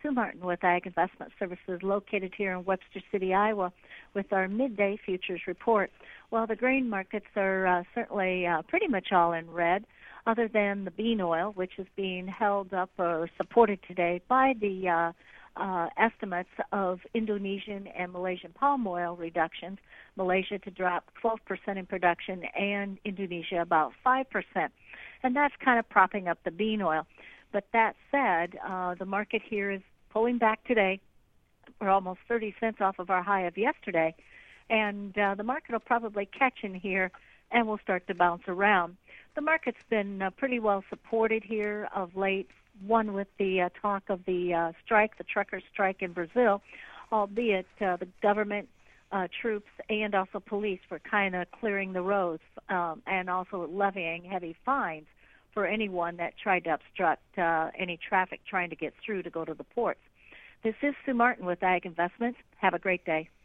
Sue Martin with Ag Investment Services, located here in Webster City, Iowa, with our midday futures report. Well, the grain markets are certainly pretty much all in red, other than the bean oil, which is being held up or supported today by the estimates of Indonesian and Malaysian palm oil reductions. Malaysia to drop 12% in production and Indonesia about 5%. And that's kind of propping up the bean oil. But that said, the market here is pulling back today. We're almost 30 cents off of our high of yesterday. And the market will probably catch in here and will start to bounce around. The market's been pretty well supported here of late, one with the talk of the strike, the trucker strike in Brazil, albeit the government, troops, and also police were kind of clearing the roads and also levying heavy fines for anyone that tried to obstruct any traffic trying to get through to go to the ports. This is Sue Martin with Ag Investments. Have a great day.